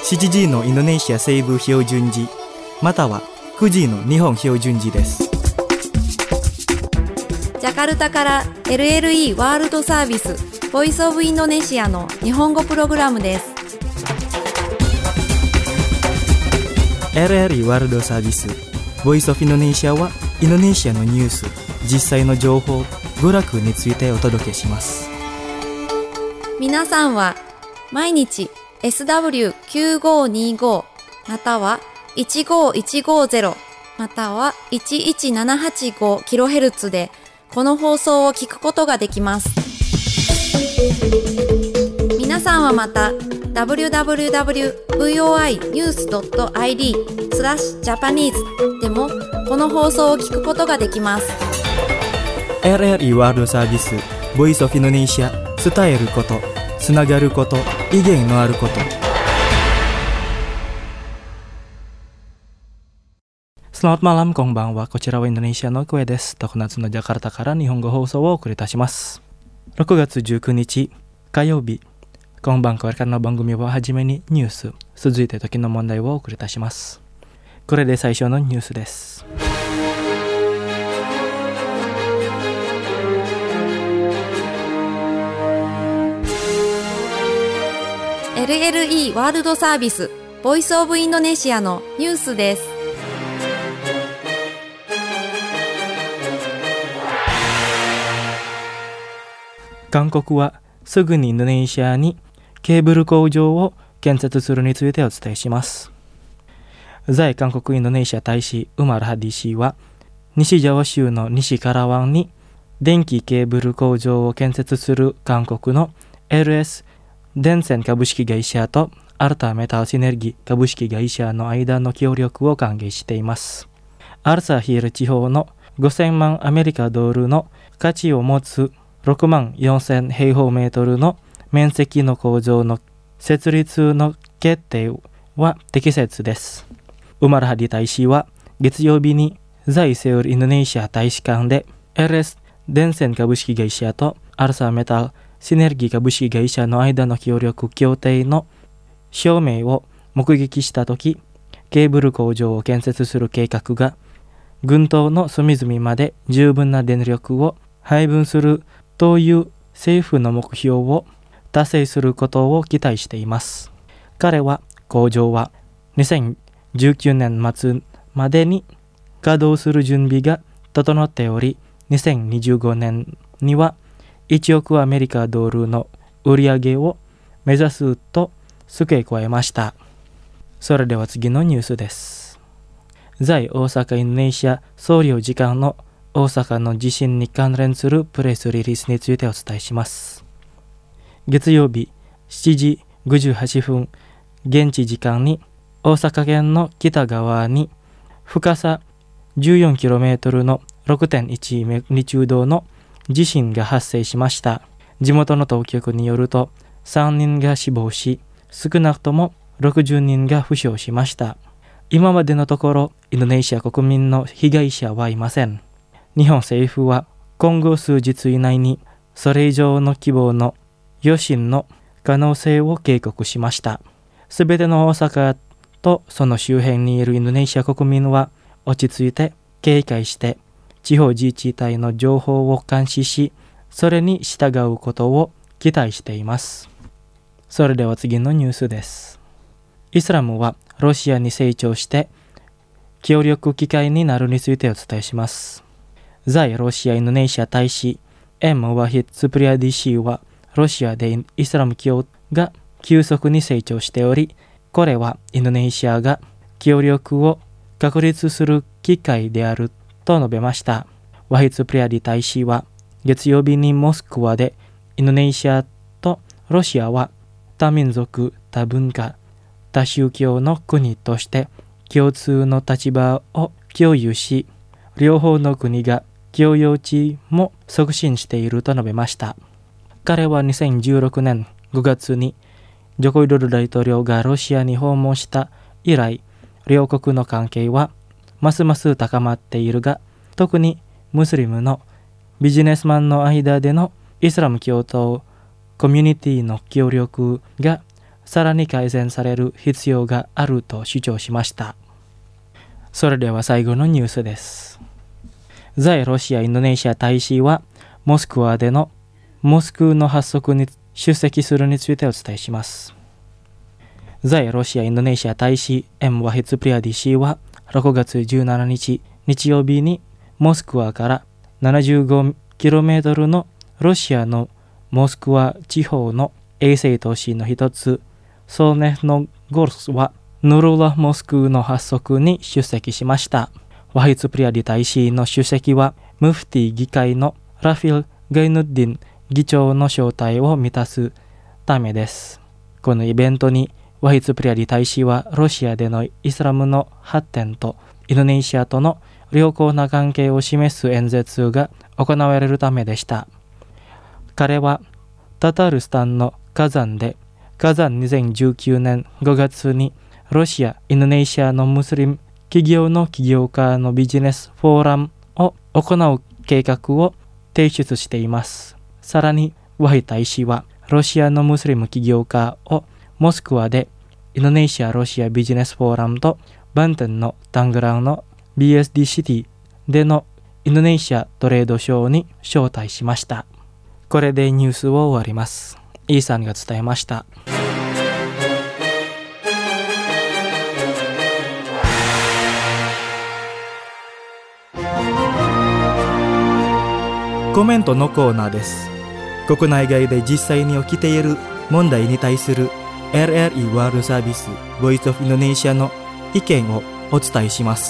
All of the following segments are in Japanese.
7時のインドネシア西部標準時または9時の日本標準時です。 ジャカルタから LLE ワールドサービスボイスオブインドネシアの日本語プログラムです。 LLE ワールドサービスボイスオブインドネシアはインドネシアのニュース、実際の情報、娯楽についてお届けします。 皆さんは毎日 SW9525 または15150または 11785kHz でこの放送を聞くことができます。皆さんはまた www.voinews.id/Japanese でもこの放送を聞くことができます。 LLE ワールドサービスボイスオブインドネシア、伝えること、つながること、意見のあること。Selamat malam、こんばんは。こちらはインドネシアの声です。常夏のジャカルタから日本語放送をお送りいたします。6月19日火曜日、今晩これからの番組ははじめにニュース、続いて時の問題をお送りいたします。これで最初のニュースです。 LLE ワールドサービスボイスオブインドネシアのニュースです。 韓国はすぐにインドネシアにケーブル工場を建設するについてお伝えします。在韓国インドネシア大使ウマル・ハディ氏は西ジャワ州の西カラワンに電気ケーブル工場を建設する韓国の LS 電線株式会社とアルタメタルシネルギー株式会社の間の協力を歓迎しています。アルサヒール地方の5000万アメリカドルの価値を持つ6万4000平方メートルの面積の工場の設立の決定は適切です。ウマル・ハディ大使は月曜日に在セウルインドネシア大使館で LS 電線株式会社とアルサメタルシネルギー株式会社の間の協力協定の証明を目撃したとき、ケーブル工場を建設する計画が群島の隅々まで十分な電力を配分するという政府の目標を達成することを期待しています。彼は工場は2019年末までに稼働する準備が整っており、2025年には1億アメリカドルの売り上げを目指すと付け加えました。それでは次のニュースです。在大阪インドネシア総領事館の大阪の地震に関連するプレスリリースについてお伝えします。月曜日7時58分現地時間に大阪県の北側に深さ 14km の 6.1 マグニチュードの地震が発生しました。地元の当局によると3人が死亡し、少なくとも60人が負傷しました。今までのところインドネシア国民の被害者はいません。日本政府は今後数日以内にそれ以上の規模の余震の可能性を警告しました。すべての大阪とその周辺にいるインドネシア国民は落ち着いて警戒して地方自治体の情報を監視し、それに従うことを期待しています。それでは次のニュースです。イスラムはロシアに成長して協力機会になるについてお伝えします。在ロシアインドネシア大使エム・ワヒッツプリアディ氏はロシアでイスラム教が急速に成長しており、これはインドネシアが協力を確立する機会であると述べました。ワヒッツプリアディ大使は月曜日にモスクワでインドネシアとロシアは多民族、多文化、多宗教の国として共通の立場を共有し、両方の国が共用地も促進していると述べました。彼は2016年5月にジョコ・ウィドル大統領がロシアに訪問した以来、両国の関係はますます高まっているが、特にムスリムのビジネスマンの間でのイスラム教徒コミュニティの協力がさらに改善される必要があると主張しました。それでは最後のニュースです。在ロシア・インドネシア大使はモスクワでのモスクの発足に出席するについてお伝えします。在ロシア・インドネシア大使 M ワヒツプリアディ氏は6月17日日曜日にモスクワから75kmのロシアのモスクワ地方の衛星都市の一つソネフノゴルスはヌルラモスクの発足に出席しました。ワヒツプリアディ大使の出席はムフティ議会のラフィル・ガイヌッディン議長の招待を満たすためです。このイベントにワヒツプリアディ大使はロシアでのイスラムの発展とインドネシアとの良好な関係を示す演説が行われるためでした。彼はタタールスタンのカザンで2019年5月にロシア・インドネシアのムスリム企業の起業家のビジネスフォーラムを行う計画を提出しています。さらにワヒ大使はロシアのムスリム起業家をモスクワでインドネシア・ロシアビジネスフォーラムとバンテンのタングランの BSD シティでのインドネシアトレードショーに招待しました。これでニュースを終わります。イーさんが伝えました。コメントのコーナーです。国内外で実際に起きている問題に対する RRI ワールドサービス Voice of Indonesia の意見をお伝えします。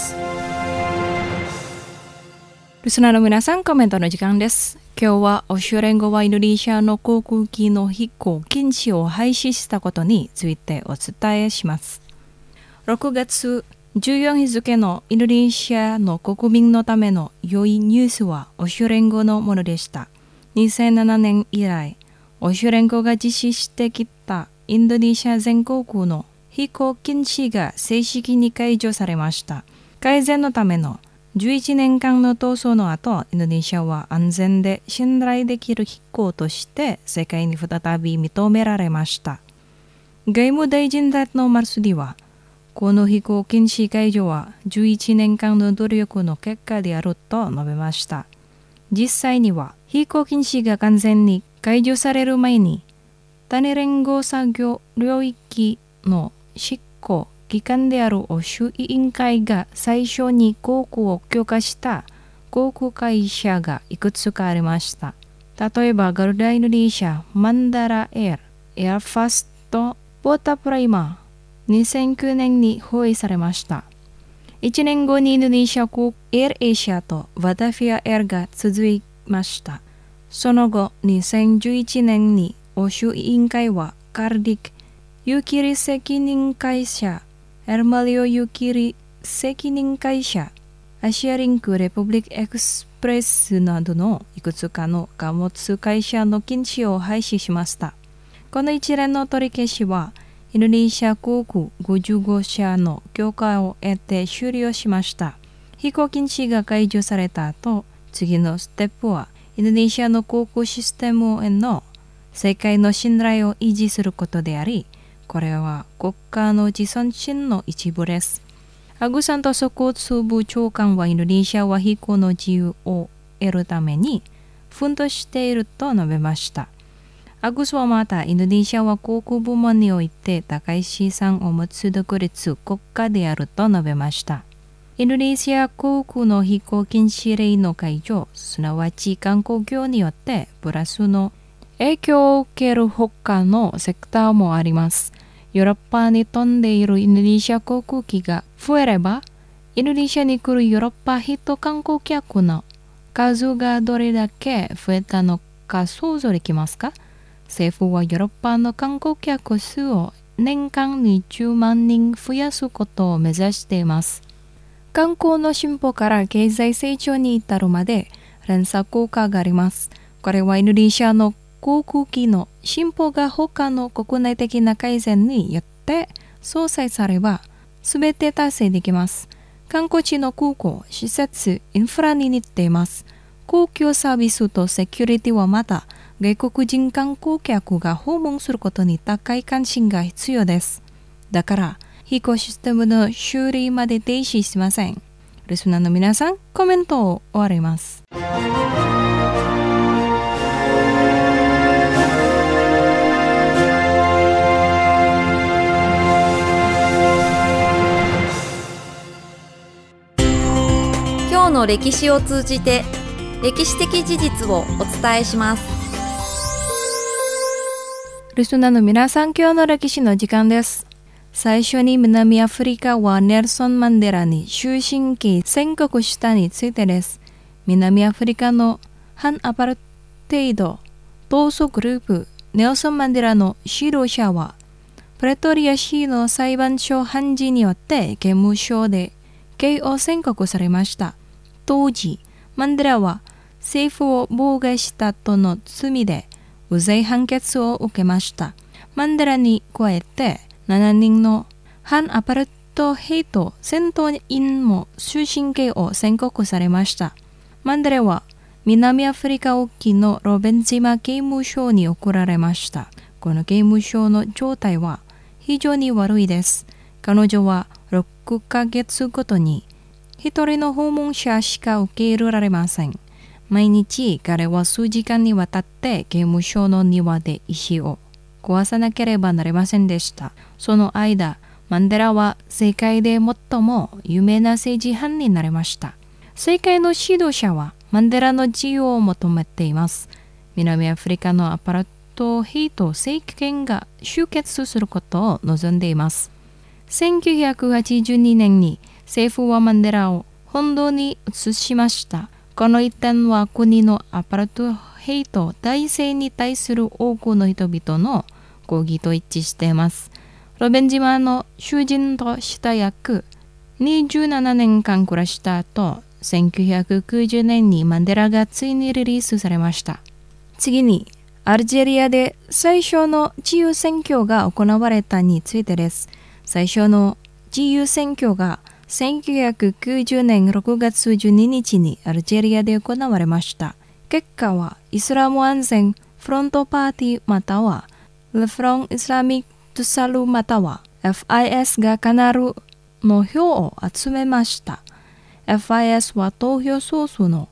リスナーの皆さん、コメントの時間です。今日は欧州連合はインドネシアの航空機の飛行禁止を廃止したことについてお伝えします。6月14日付のインドネシアの国民のための良いニュースは欧州連合のものでした。2007年以来、欧州連合が実施してきたインドネシア全航空の飛行禁止が正式に解除されました。改善のための11年間の闘争の後、インドネシアは安全で信頼できる飛行として世界に再び認められました。外務大臣団のマルスディは、この飛行禁止解除は11年間の努力の結果であると述べました。実際には飛行禁止が完全に解除される前に、種連合作業領域の執行機関である欧州委員会が最初に航空を許可した航空会社がいくつかありました。例えばガルダインドネシア、マンダラエア、エアファスト、ポータプライマー、2009年に放映されました。1年後にインドネシア航空エアエシアとバタフィアエアが続きました。その後、2011年に欧州委員会はカルディック、ユキリ責任会社、エルマリオユキリ責任会社、アシアリンクレプブリックエクスプレスなどのいくつかの貨物会社の禁止を廃止しました。この一連の取り消しは、インドネシア航空55社の許可を得て終了しました。飛行禁止が解除された後、次のステップは、インドネシアの航空システムへの世界の信頼を維持することであり、これは国家の自尊心の一部です。アグサントス交通部長官はインドネシアは飛行の自由を得るために奮闘していると述べました。アグスはまたインドネシアは航空部門において高い資産を持つ独立国家であると述べました。インドネシア航空の飛行禁止令の解除、すなわち観光業によってプラスの影響を受ける他のセクターもあります。ヨーロッパに飛んでいるインドネシア航空機が増えれば、インドネシアに来るヨーロッパ人観光客の数がどれだけ増えたのか想像できますか？政府はヨーロッパの観光客数を年間20万人増やすことを目指しています。観光の進歩から経済成長に至るまで連鎖効果があります。これはインドネシアの航空機の進歩が他の国内的な改善によって相殺されば全て達成できます。観光地の空港、施設、インフラに似ています。公共サービスとセキュリティはまた外国人観光客が訪問することに高い関心が必要です。だから、飛行システムの修理まで停止しません。リスナーの皆さん、コメントを終わります。 今日の歴史を通じて歴史的事実をお伝えします。 リスナーの皆さん、今日の歴史の時間です。最初に南アフリカはネルソン・マンデラに終身刑宣告したについてです。南アフリカの反アパルテイド闘争グループネルソン・マンデラの指導者はプレトリア市の裁判所判事によって刑務所で刑を宣告されました。当時、マンデラは政府を妨害したとの罪で無罪判決を受けました。マンデラに加えて7人の反アパルトヘイト戦闘員も終身刑を宣告されました。マンデラは南アフリカ沖のロベン島刑務所に送られました。この刑務所の状態は非常に悪いです。彼女は6ヶ月ごとに一人の訪問者しか受け入れられません。毎日彼は数時間にわたって刑務所の庭で石を壊さなければなりませんでした。その間、マンデラは世界で最も有名な政治犯になりました。世界の指導者はマンデラの自由を求めています。南アフリカのアパルトヘイト政権が終結することを望んでいます。1982年に政府はマンデラを本土に移しました。この一端は国のアパルトヘイト体制に対する多くの人々の抗議と一致しています。ロベン島の囚人とした約27年間暮らした後、1990年にマンデラがついにリリースされました。次に、アルジェリアで最初の自由選挙が行われたについてです。最初の自由選挙が1990年6月12日にアルジェリアで行われました。結果はイスラム安全フロントパーティーまたはレフロン・イスラミック・サルまたは FIS がかなりの票を集めました。FIS は投票総数の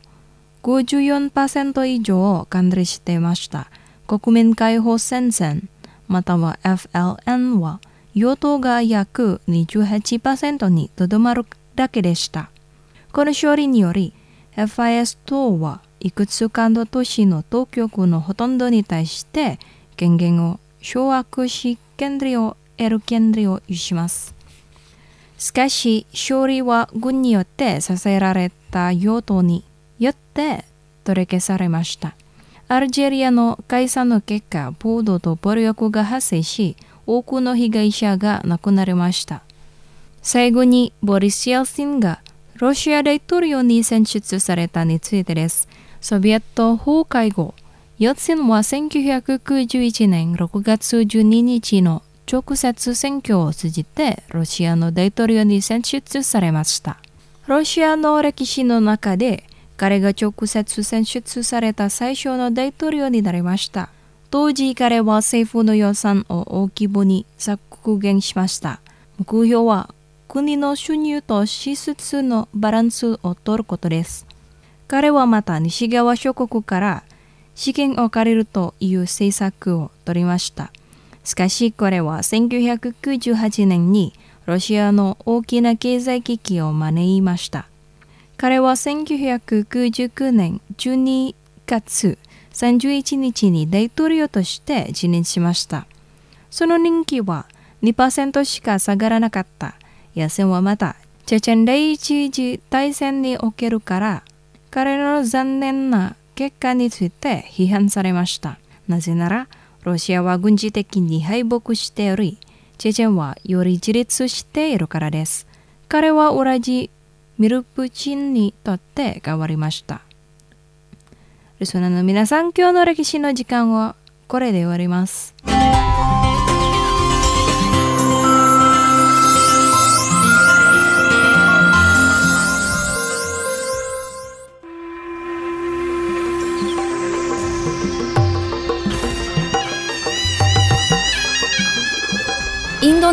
54% 以上を管理していました。国民解放戦線または FLN は与党が約 28% にとどまるだけでした。この勝利により FIS 党はいくつかの都市の当局のほとんどに対して権限を掌握し権利を得る権利を有します。しかし勝利は軍によって支えられた与党によって取り消されました。アルジェリアの解散の結果、暴動と暴力が発生し、多くの被害者が亡くなりました。最後にボリス・エルツィンがロシア大統領に選出されたについてです。ソビエト崩壊後、エルツィンは1991年6月12日の直接選挙を通じてロシアの大統領に選出されました。ロシアの歴史の中で彼が直接選出された最初の大統領になりました。当時彼は政府の予算を大規模に削減しました。目標は国の収入と支出のバランスを取ることです。彼はまた西側諸国から資金を借りるという政策を取りました。しかしこれは1998年にロシアの大きな経済危機を招きました。彼は1999年12月31日に大統領として辞任しました。その人気は 2% しか下がらなかった。野戦はまたチェチェン第一次大戦におけるから彼の残念な結果について批判されました。なぜならロシアは軍事的に敗北しており、チェチェンはより自立しているからです。彼はウラジミルプチンにとって変わりました。リスナーの皆さん、今日の歴史の時間はこれで終わります。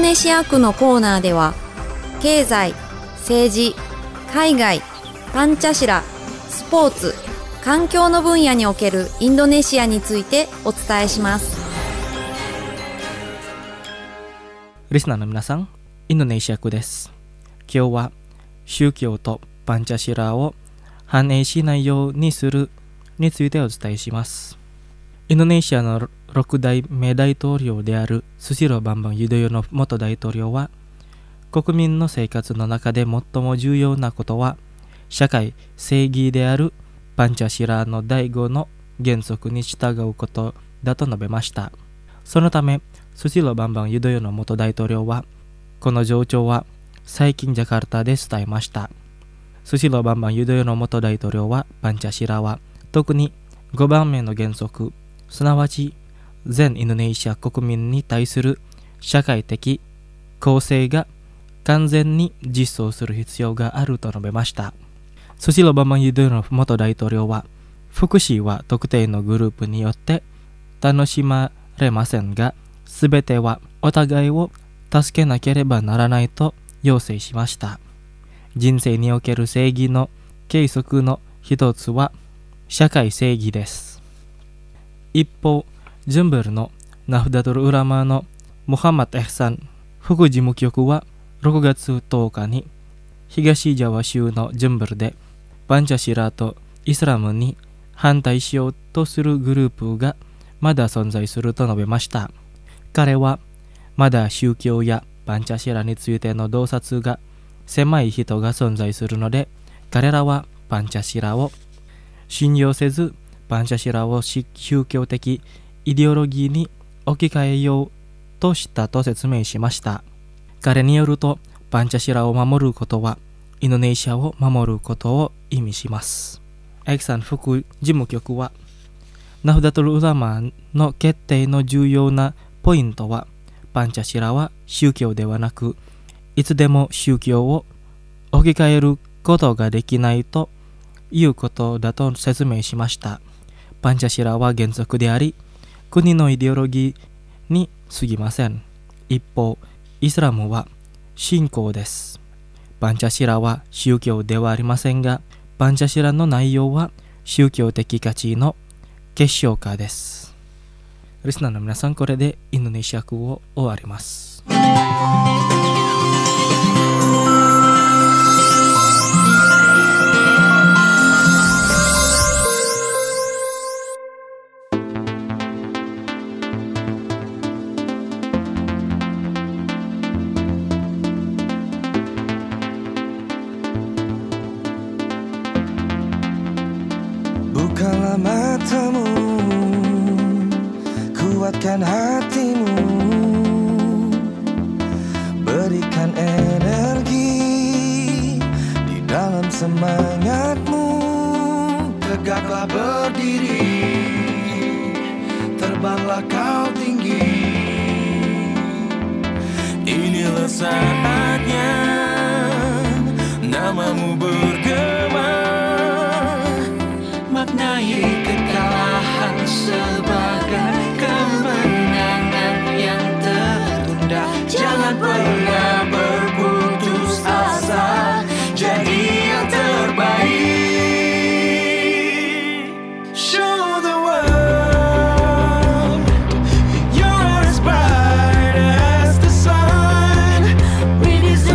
ネシア区のコーナーでは、経済、政治、海外、パンチャシラ、スポーツ、環境の分野におけるインドネシアについてお伝えします。 リスナーの皆さん、インドネシア区です。今日は宗教とパンチャシラを反映しないようにするについてお伝えします。インドネシアの6代目大統領であるスシロー・バンバン・ユドヨの元大統領は、国民の生活の中で最も重要なことは社会正義であるパンチャシラの第5の原則に従うことだと述べました。そのためスシロー・バンバン・ユドヨの元大統領は、この情緒は最近ジャカルタで伝えました。スシロー・バンバン・ユドヨの元大統領は、パンチャシラは特に5番目の原則、すなわち全インドネシア国民に対する社会的公正が完全に実装する必要があると述べました。スシロー・バンバン・ユドヨの元大統領は、福祉は特定のグループによって楽しまれませんが、すべてはお互いを助けなければならないと要請しました。人生における正義の計測の一つは社会正義です。一方、ジュンブルのナフダトル・ウラマーのモハマッド・エフサン副事務局は6月10日に東ジャワ州のジュンブルでパンチャシラとイスラムに反対しようとするグループがまだ存在すると述べました。彼はまだ宗教やパンチャシラについての洞察が狭い人が存在するので、彼らはパンチャシラを信用せず、パンチャシラを宗教的イデオロギーに置き換えようとしたと説明しました。彼によると、パンチャシラを守ることはインドネシアを守ることを意味します。エクサン副事務局は、ナフダトル・ウラマーの決定の重要なポイントは、パンチャシラは宗教ではなく、いつでも宗教を置き換えることができないということだと説明しました。パンチャシラは原則であり、国のイデオロギーに過ぎません。一方、イスラムは信仰です。パンチャシラは宗教ではありませんが、パンチャシラの内容は宗教的価値の結晶化です。リスナーの皆さん、これでインドネシア語を終わります。 Bukalah matamu, kuatkan hatimu, berikan energi di dalam semangatmu. Tegaklah berdiri, terbanglah kau tinggi. Inilah saatnya namamu bergema. Maknai kekalahan sebagai kemenangan yang tertunda. Jangan pernah berputus asa, jadi yang terbaik. Show the world you're as bright as the sun. We deserve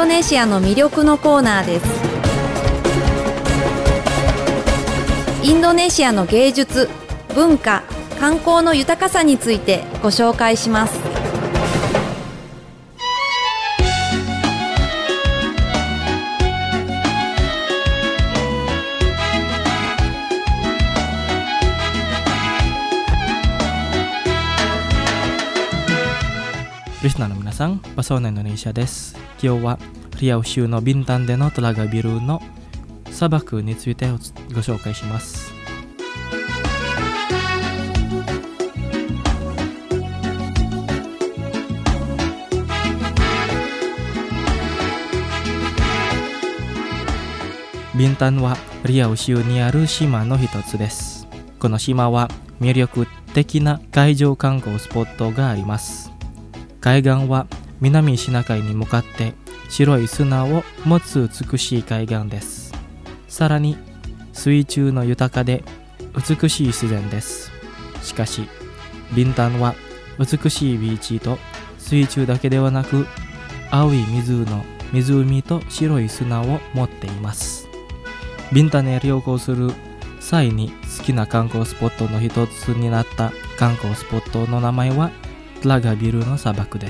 ドネシアの魅力のコーナーです。インドネシアの芸術、文化、観光の豊かさについてご紹介します。 リスナーの皆さん、パソーナインドネシアです。今日はリアウ州のビンタンでのトラガビルの砂漠についてご紹介します。ビンタンはリアウ州にある島の一つです。この島は魅力的な海上観光スポットがあります。海岸は南シナ海に向かって白い砂を持つ美しい海岸です。さらに水中の豊かで美しい自然です。しかしビンタンは美しいビーチと水中だけではなく、青い湖と白い砂を持っています。ビンタンへ旅行する際に好きな観光スポットの一つになった観光スポットの名前はトラガビルの砂漠です。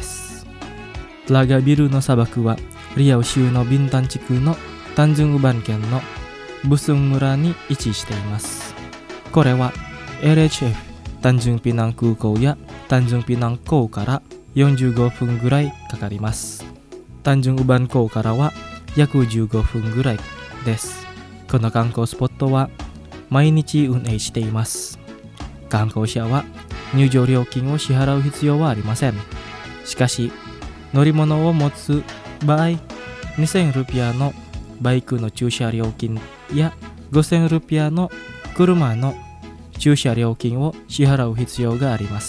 トラガビルの砂漠はリアウ州のビンタン地区のタンジュンウバン県のブスン村に位置しています。これは LHF タンジュンピナン空港やタンジュンピナン港から45分ぐらいかかります。タンジュンウバン港からは約15分ぐらいです。この観光スポットは毎日運営しています。観光者は入場料金を支払う必要はありません。しかし、乗り物を持つ場合、2000ルピアのバイクの駐車料金や5000ルピアの車の駐車料金を支払う必要があります。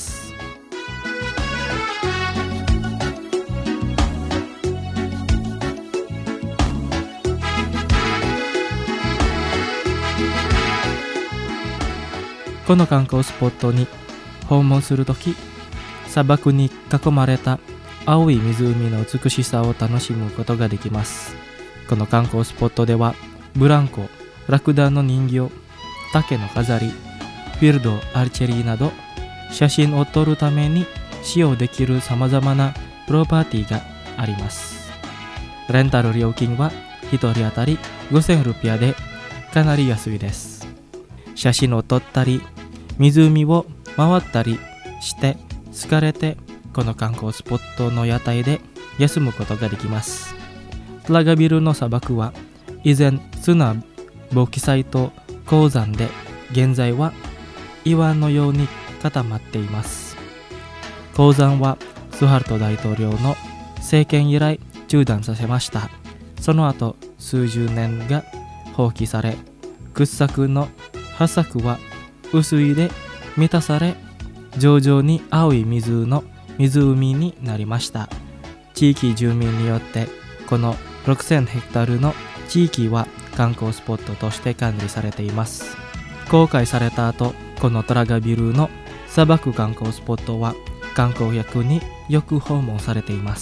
この観光スポットに訪問するとき、砂漠に囲まれた青い湖の美しさを楽しむことができます。この観光スポットでは、ブランコ、ラクダの人形、竹の飾り、フィールド、アーチェリーなど、写真を撮るために使用できるさまざまなプロパーティーがあります。レンタル料金は1人当たり5000ルピアでかなり安いです。写真を撮ったり、湖を回ったりして疲れてこの観光スポットの屋台で休むことができます。トラガビルの砂漠は以前砂ボキサイト鉱山で、現在は岩のように固まっています。鉱山はスハルト大統領の政権以来中断させました。その後数十年が放棄され、掘削の発作は薄いで満たされ、徐々に青い水の湖になりました。地域住民によってこの6000ヘクタールの地域は観光スポットとして管理されています。公開された後、このトラガビルの砂漠観光スポットは観光客によく訪問されています。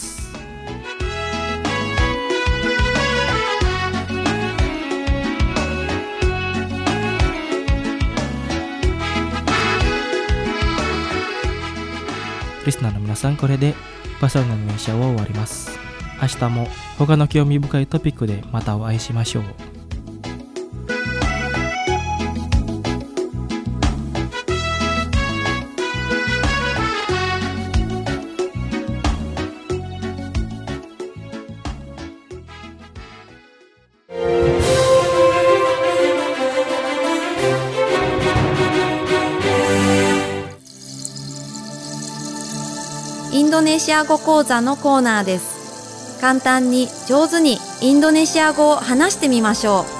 リスナーの皆さん、これでパソナの電車を終わります。明日も他の興味深いトピックでまたお会いしましょう。 インドネシア語講座のコーナーです。簡単に上手にインドネシア語を話してみましょう。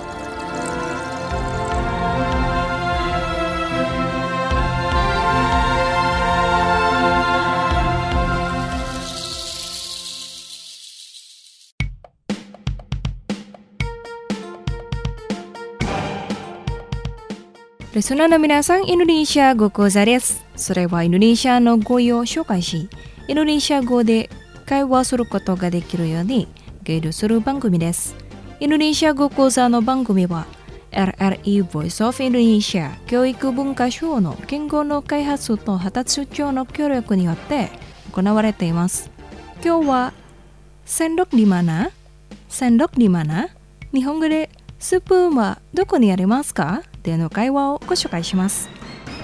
リスナーの皆さん、インドネシア語講座です。それはインドネシアの語彙を紹介し、インドネシア語で会話することができるように、 ゲイドする番組です。インドネシア語講座の番組は RRI Voice of Indonesia 教育文化省の言語の開発と発達庁の協力によって行われています。今日はsendok di mana? Sendok di mana? 日本語でスプーンはどこにありますかでの会話をご紹介します。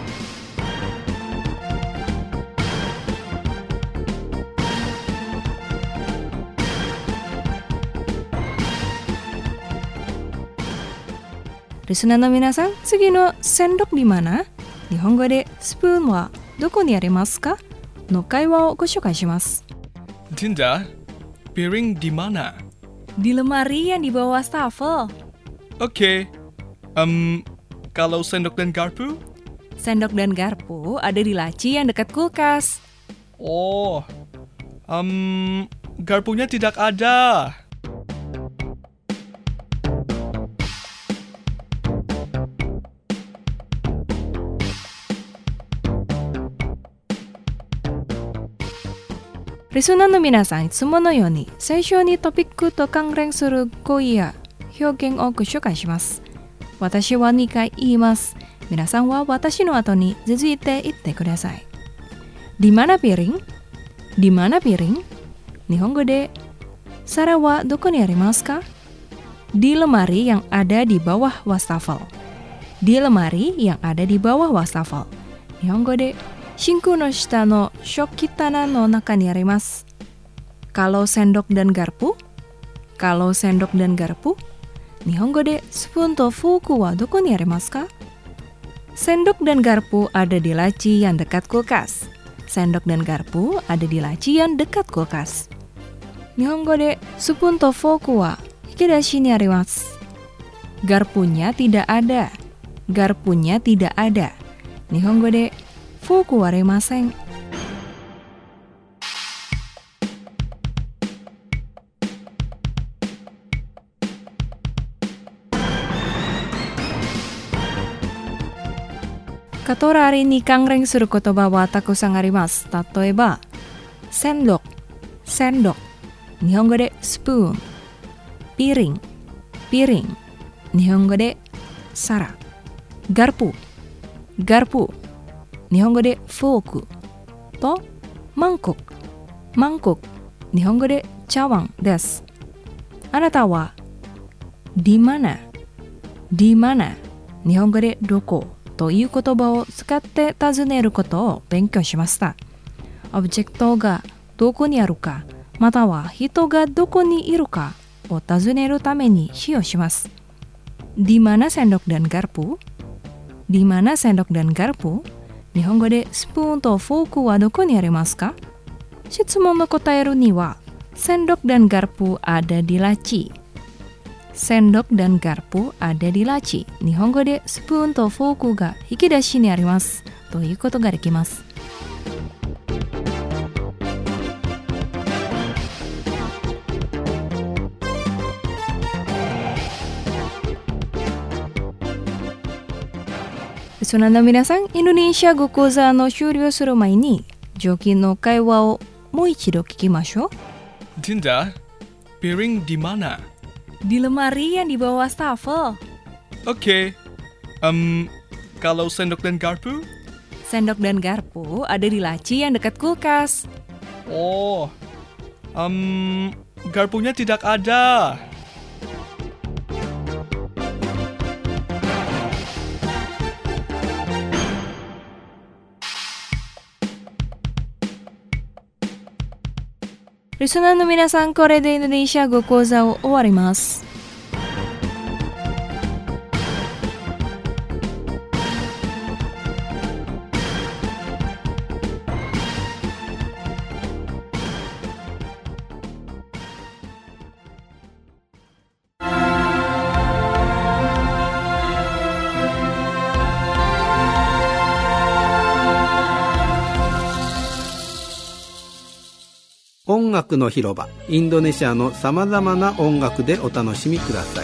リスナーの皆さん、次のsendok di mana? 日本語でスプーンはどこにありますかの会話をご紹介します。 Dinda, piring di mana? Di lemari yang di bawah wastafel. Oke. Kalau sendok dan garpu? Sendok dan garpu ada di laci yang dekat kulkas. Oh, garpunya tidak ada. Listenerの皆さん、いつものように最初にトピックと関連する語彙や表現をご紹介します。私は2回言います。皆さんは私の後に続いて言ってください。Di mana piring? Di mana piring? 日本語で皿はどこにありますか? Di lemari yang ada di bawah wastafel. Di lemari yang ada di bawah wastafel. 日本語でシンクの下の食器棚の中にあります。Kalau sendok dan garpu? Kalau sendok dan garpu? 日本語でスプーンとフォークはどこにありますか? Sendok dan garpu ada di laci yang dekat kulkas. Sendok dan garpu ada di laci yang dekat kulkas. 日本語でスプーンとフォークは引き出しにあります。Garpunya tidak ada. Garpunya tidak ada. 日本語でフォークはありません。カトラリに関連する言葉はたくさんあります。例えば、sendok、sendok、日本語でスプーン、piring、piring、日本語で皿、garpu、garpu、日本語でフォークとマンコク、マンコク、日本語で茶碗です。あなたはdi mana、di mana、日本語でどこという言葉を使って尋ねることを勉強しました。オブジェクトがどこにあるか、または人がどこにいるかを尋ねるために使用します。di mana sendok dan garpu? Di mana sendok dan garpu?日本語でスプーンとフォークはどこにありますか? 質問の答えるには sendok dan garpu ada di laci. Sendok dan garpu ada di laci. 日本語でスプーンとフォークが引き出しにありますということができます。リスナーの皆さん、インドネシア語講座の終了する前に、上記の会話をもう一度聞きましょう。 Dinda, piring di mana? Di lemari yang di bawah wastafel. Oke. Kalau sendok dan garpu? Sendok dan garpu ada di laci yang dekat kulkas. Oh, garpunya tidak ada. Listenerの皆さん、これでインドネシア語講座を終わります。 音楽の広場、インドネシアのさまざまな音楽でお楽しみください。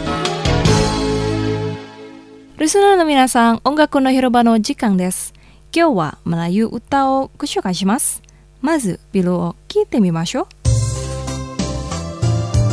リスナーの皆さん、音楽の広場の時間です。今日はマラユ歌をご紹介します。まずビルを聴いてみましょう。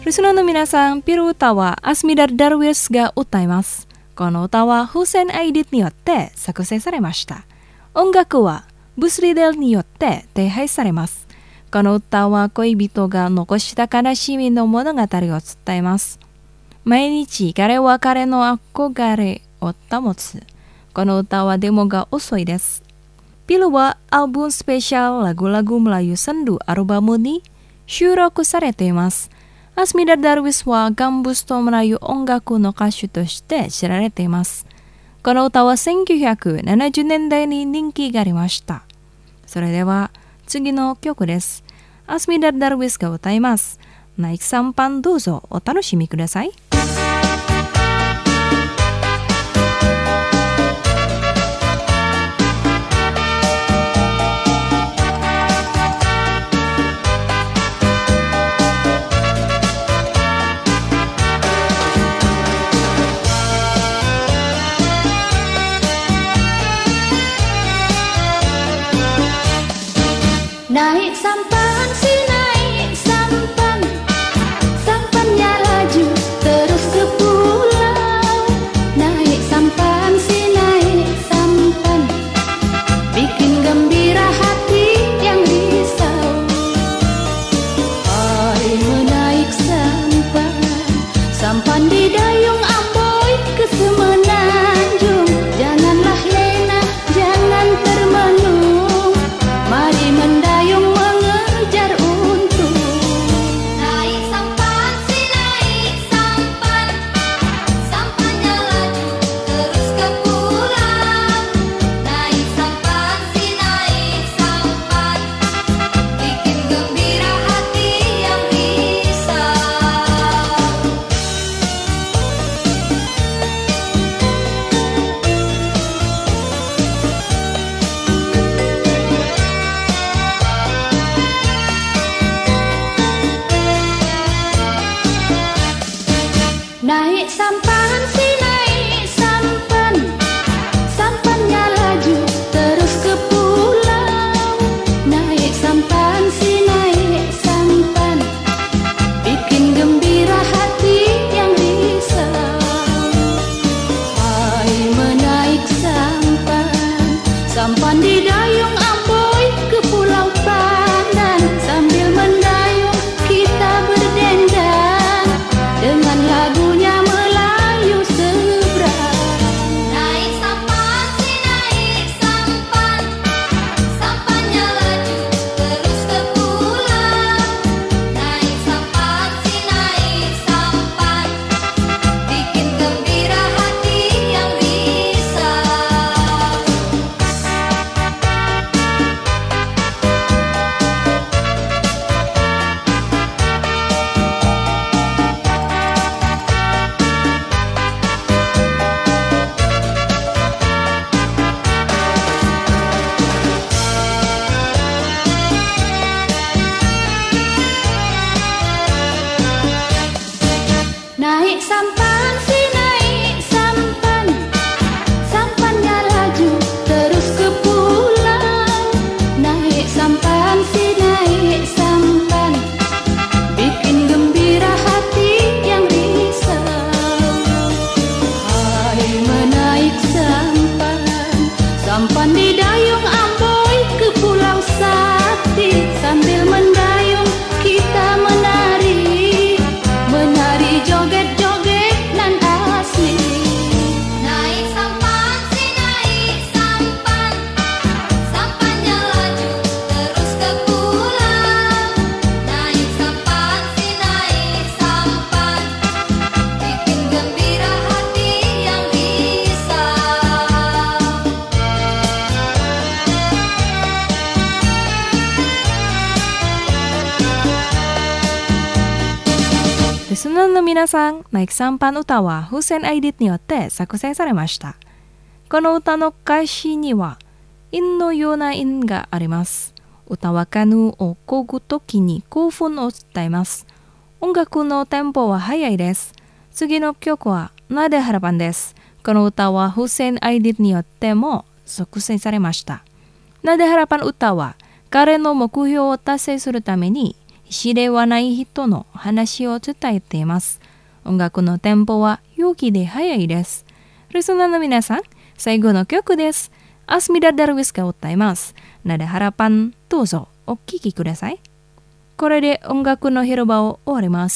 リスナーの皆さん、ピル歌はアスミダ・ダルウィスが歌います。この歌はフセン・アイディットによって作成されました。音楽はブスリデルによって手配されます。この歌は恋人が残した悲しみの物語を伝えます。毎日彼は彼の憧れを保つ。この歌はデモが遅いです。Piluはアルバムスペシャルlagu-lagu Melayu Senduアルバムに収録されています。アスミダ・ダルウィスはガンブスとMelayu音楽の歌手として知られています。この歌は1970年代に人気がありました。それでは次の曲です。アスミダ・ダルウィスが歌います。Naik Sampan どうぞお楽しみください。 Naik sampan si naik sampan, sampannya laju terus ke pulau. Naik sampan si naik sampan, bikin gembira hati yang risau. Hai menaik sampan, sampan di dayung Amboy ke Semenanjung. Janganlah lena, jangan termenung, mari mendayung mengejar untung. Naik sampan si naik sampan, sampannya laju terus ke pulau. Naik sampan si naik sampan, bikin gembira hati yang risau. Naik sampan si naik sampan, sampannya laju terus ke pulau. Naik sampan si naik sampan, bikin gembira hati yang risau. Hai menaik sampan, sampan di dayung Amboy ke Pulau Pandan. Sambil mendayung kita berdendang dengan lagunya Melayu seberang. Naik sampan si naik sampan, sampannya laju terus ke pulau. Naik sampan si naik sampan, bikin gembira hati yang risau. Naik sampan si naik sampan, sampannya laju terus ke pulau. Naik sampan si naik sampan, bikin gembira hati yang risau. Hai menaik sampan, sampan di dayung Amboy ke Pulau Sakti. Sambil mendayung kita menari, menari joget-joget nan asli. Naik sampan si naik sampan, sampannya laju terus ke pulau. Naik sampan si naik sampan, bikin gembira hati yang risau. Listenerの皆さん、ナイキsampan歌はフセン・アイディットによって作成されました。この歌の歌詞には韻のような韻があります。歌はカヌーを漕ぐときに興奮を伝えます。音楽のテンポは速いです。次の曲はナデハラパンです。この歌はフセン・アイディットによっても作成されました。ナデハラパン歌は彼の目標を達成するために詩ではない人の話を伝えています。音楽のテンポは陽気で速いです。リスナーの皆さん、最後の曲です。Asmida Darwisが歌います。Nada Harapan、どうぞお聴きください。これで音楽の広場を終わります。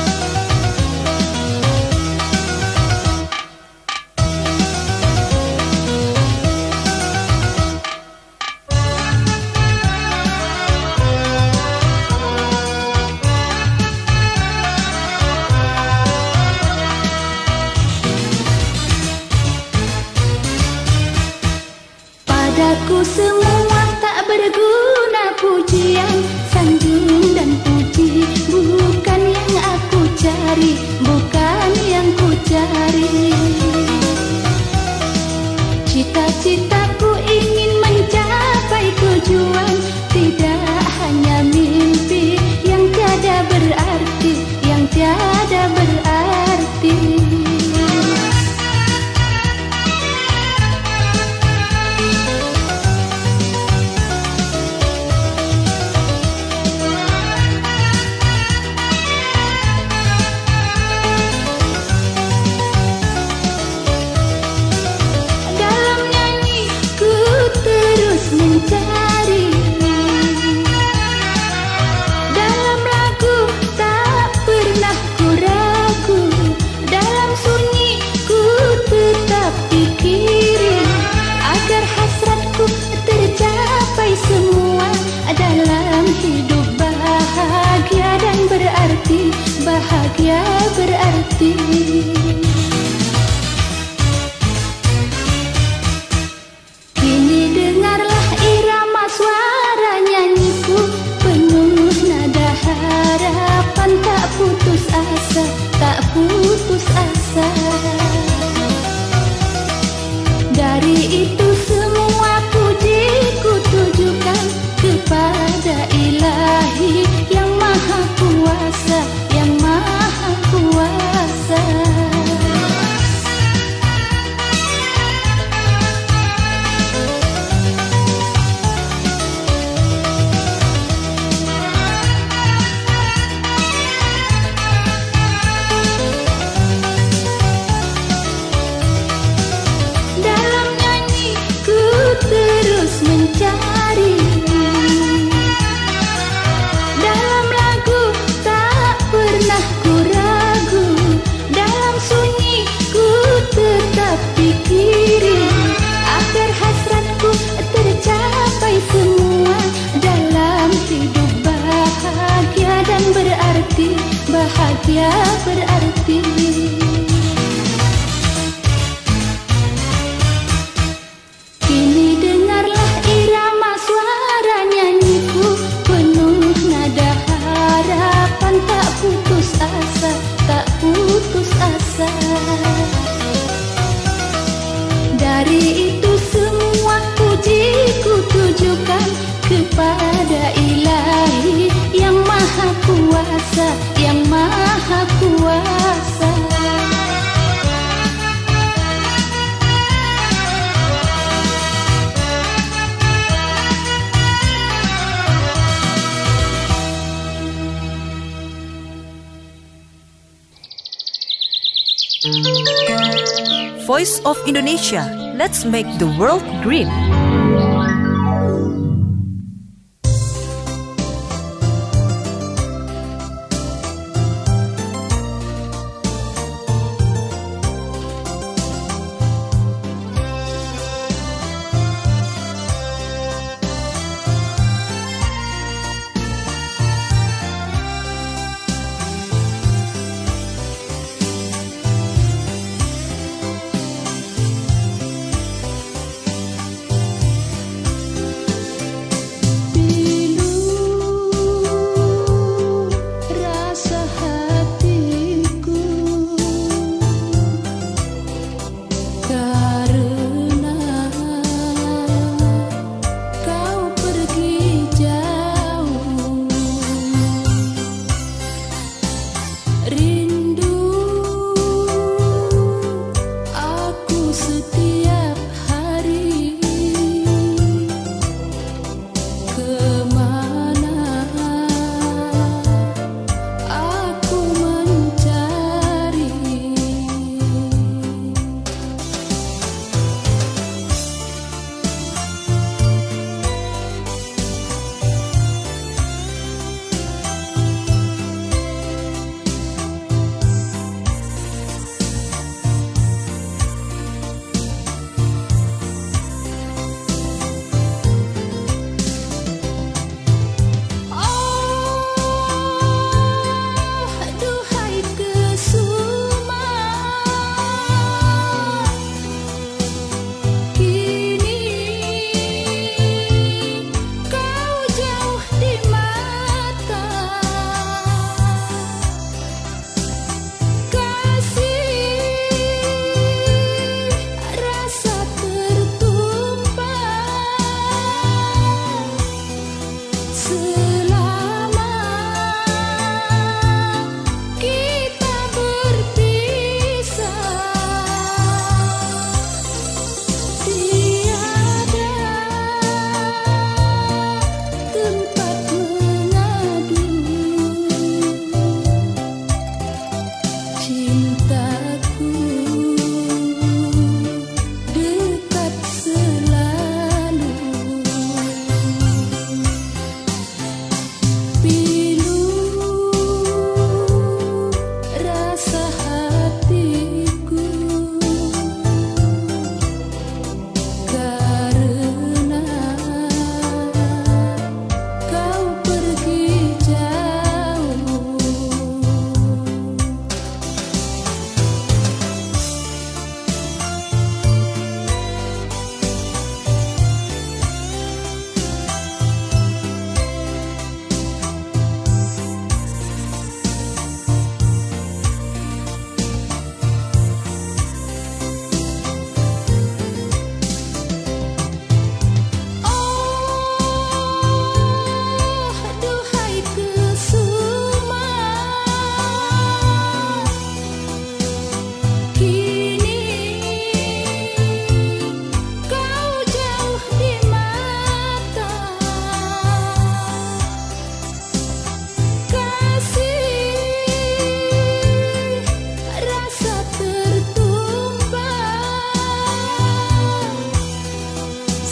Padaku semua tak berguna pujian, sanjung dan puji, bukan yang aku cari, bukan yang ku cari. Cita-citaku ingin mencapai tujuan, tidak hanya mimpi yang tiada berarti, yang tiada berarti. Bahagia berarti. Kini dengarlah irama suara nyanyiku, penuh nada harapan, tak putus asa, tak putus asa. Dari itu semua pujiku tujukan kepada Ilahi yang maha kuasa, yang maha kuasa. Dalam nyanyi ku terus mencari, dalam lagu tak pernah ku ragu, dalam sunyi ku tetap pikiri, agar hasratku tercapai semua, dalam hidup bahagia dan berarti, bahagia berarti. Kini dengarlah irama suara nyanyiku, penuh nada harapan, tak putus asa, tak putus asa. Dari itu semua pujiku tujukan kepada Ilahi yang maha kuasa, yang maha kuasa. Voice of Indonesia. Let's make the world green.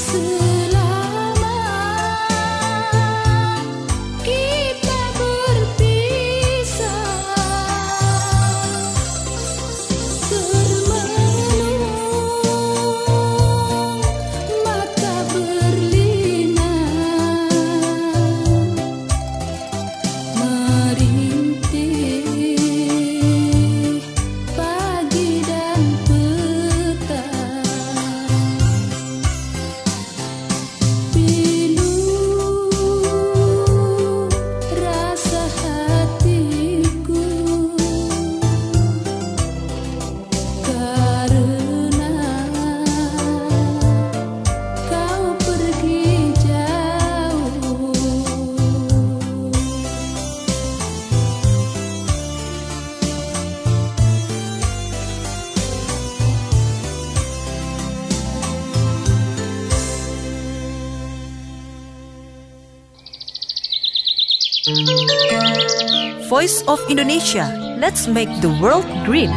selama kita berpisah, termenung mata berlinang, merintih pagi dan petang, pilu rasa hatiku karena kau pergi jauh. Voice of Indonesia. Let's make the world green.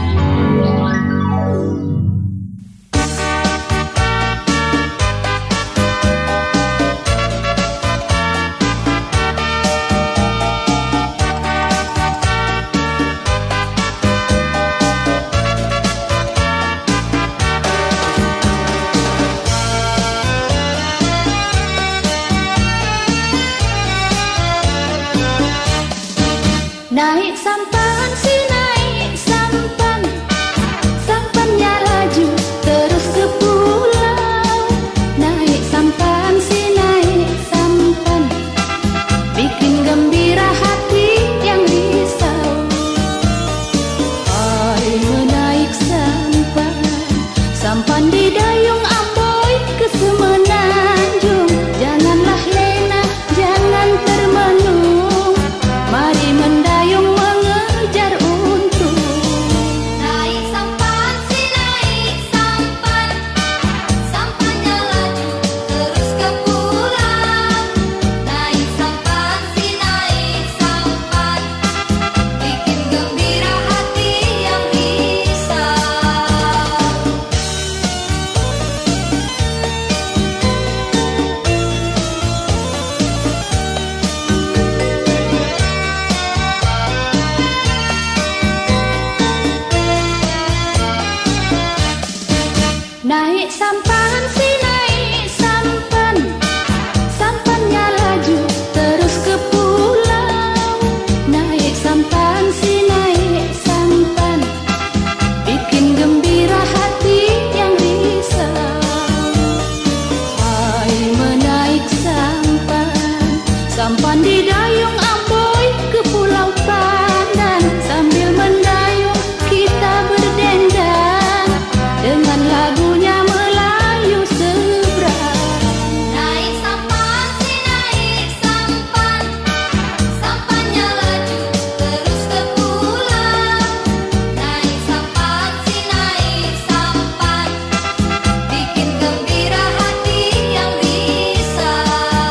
Naik sampan si naik sampan, sampannya laju terus ke pulau. Naik sampan si naik sampan, bikin gembira hati yang risau. Hai menaik sampan, sampan di dayung Amboy ke Semenanjung. Janganlah lena, jangan termenung, mari mendayung mengejar untung. Naik sampan si naik sampan, sampannya laju terus ke pulau. Naik sampan si naik sampan, bikin gembira hati yang risau. Naik sampan si naik sampan, sampannya laju terus ke pulau. Naik sampan si naik sampan, bikin gembira hati yang risau. Hai menaik sampan, sampan di dayung Amboy ke Pulau Pandan. Sambil mendayung kita berdendang, dengan lagunya Melayu seberang. Naik sampan si naik sampan, sampannya laju terus ke pulau. Naik sampan si naik sampan, bikin gembira hati yang risau.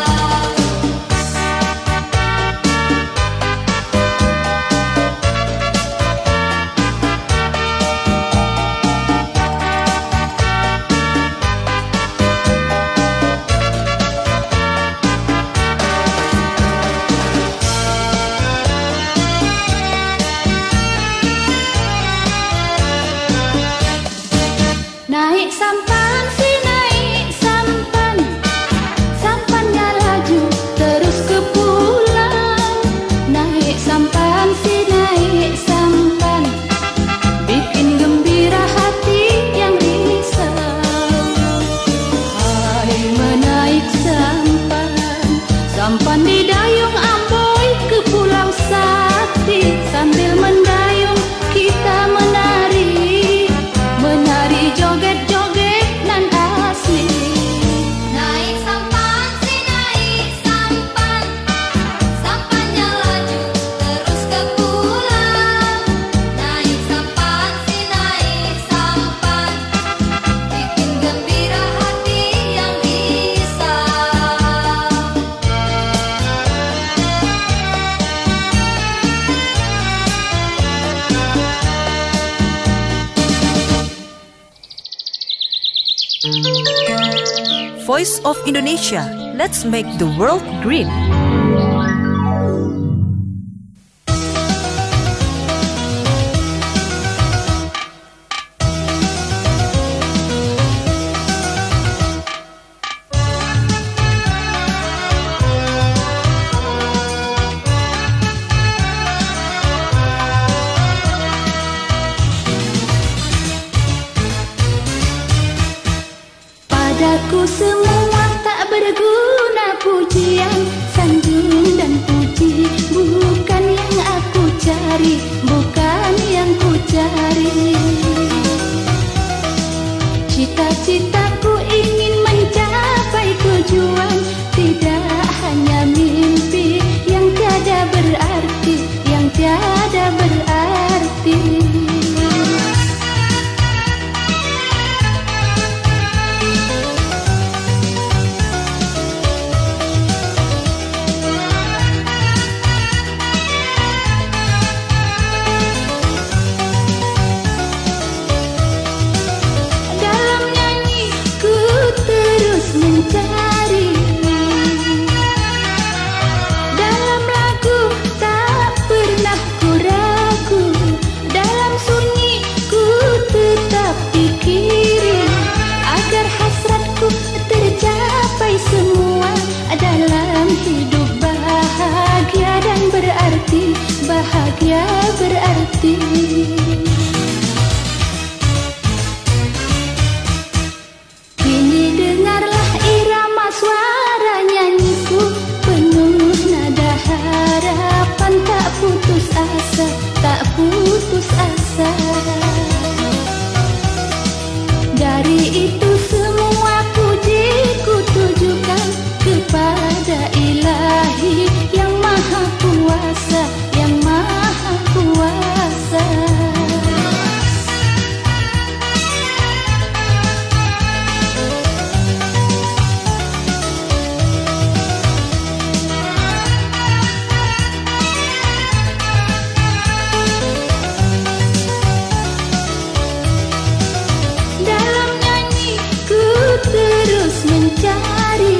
Naik sampan si naik sampan, sampannya laju terus ke pulau. Naik sampan si naik sampan, bikin gembira hati yang risau. Hai menaik sampan, sampan di dayung Amboy ke Pulau Sakti. Sambil mendayung kita menari, menari joget-joget nan asli. Naik sampan si naik sampan, sampannya laju terus ke pulau. Naik sampan si naik sampan, bikin gembira hati yang risau. Voice of Indonesia. Let's make the world green. Padaku semua tak berguna pujian, sanjung dan puji, bukan yang aku cari, bukan yang ku cari. Cita-citaku ingin mencapai tujuan, tidak hanya mimpi yang tiada berarti, yang tiada berarti. Mencari dalam lagu, tak pernah ku ragu, dalam sunyi ku tetap pikirin, agar hasratku tercapai semua, dalam hidup bahagia dan berarti, bahagia berarti. Tak putus asa. Dari itu semua puji ku tujukan kepada Ilahi yang maha kuasa, yang maha kuasa. Mencari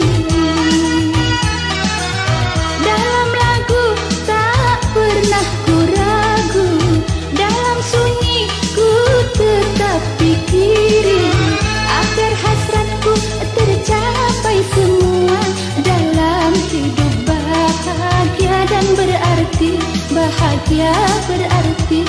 dalam lagu, tak pernah ku ragu, dalam sunyi ku tetap pikirin, agar hasratku tercapai semua, dalam hidup bahagia dan berarti, bahagia berarti.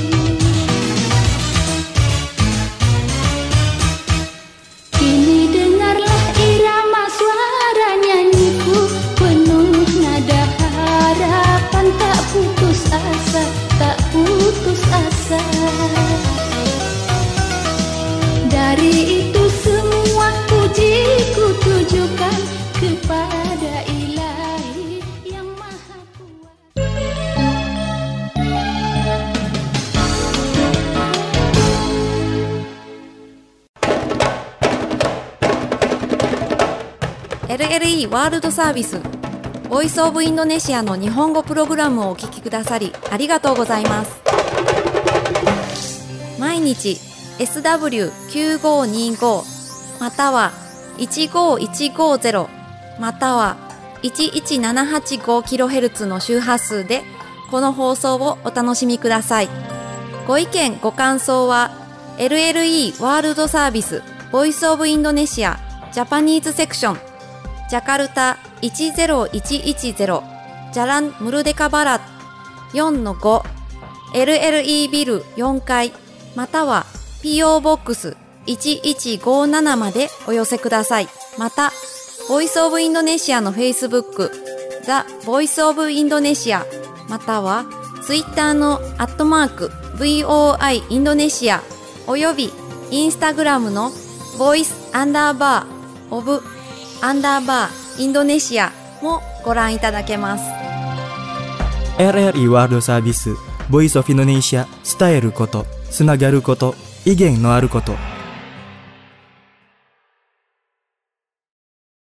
Tak putus asa. Dari itu semua puji ku tujukan kepada Ilahi yang maha kuasa. LLE ワールドサービスボイスオブインドネシアの日本語プログラムをお聞きくださりありがとうございます。毎日 SW9525 または15150または 11785kHz の周波数でこの放送をお楽しみください。ご意見ご感想は LLE ワールドサービスボイスオブインドネシアジャパニーズセクションジャカルタ10110ジャランムルデカバラ 4-5 LLE ビル4階または PO ボックス1157までお寄せください。またボイスオブインドネシアの Facebook The Voice of Indonesia または Twitter の@VOI インドネシアおよび Instagram の Voice_of_インドネシアもご覧いただけます。 RRI ワールドサービスボイスオフインドネシア伝えることつながること意見のあること